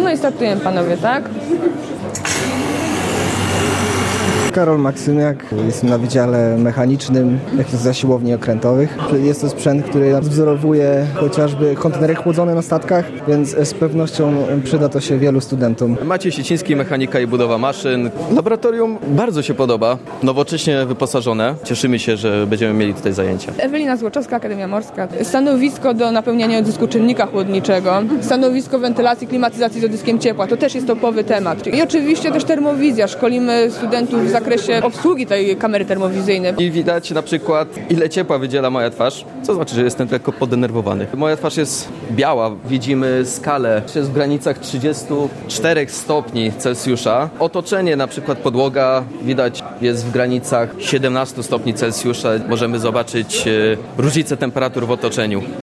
No i startujemy, panowie, tak? Karol Maksymiak, jestem na Wydziale Mechanicznym za siłowni okrętowych. Jest to sprzęt, który wzorowuje chociażby kontenery chłodzone na statkach, więc z pewnością przyda to się wielu studentom. Maciej Siciński, mechanika i budowa maszyn. Laboratorium bardzo się podoba, nowocześnie wyposażone. Cieszymy się, że będziemy mieli tutaj zajęcia. Ewelina Złoczowska, Akademia Morska. Stanowisko do napełniania odzysku czynnika chłodniczego. Stanowisko wentylacji, klimatyzacji z odzyskiem ciepła. To też jest topowy temat. I oczywiście też termowizja. Szkolimy studentów w zakresie obsługi tej kamery termowizyjnej. I widać na przykład, ile ciepła wydziela moja twarz, co znaczy, że jestem lekko podenerwowany. Moja twarz jest biała, widzimy skalę, jest w granicach 34 stopni Celsjusza. Otoczenie, na przykład podłoga, widać jest w granicach 17 stopni Celsjusza. Możemy zobaczyć różnicę temperatur w otoczeniu.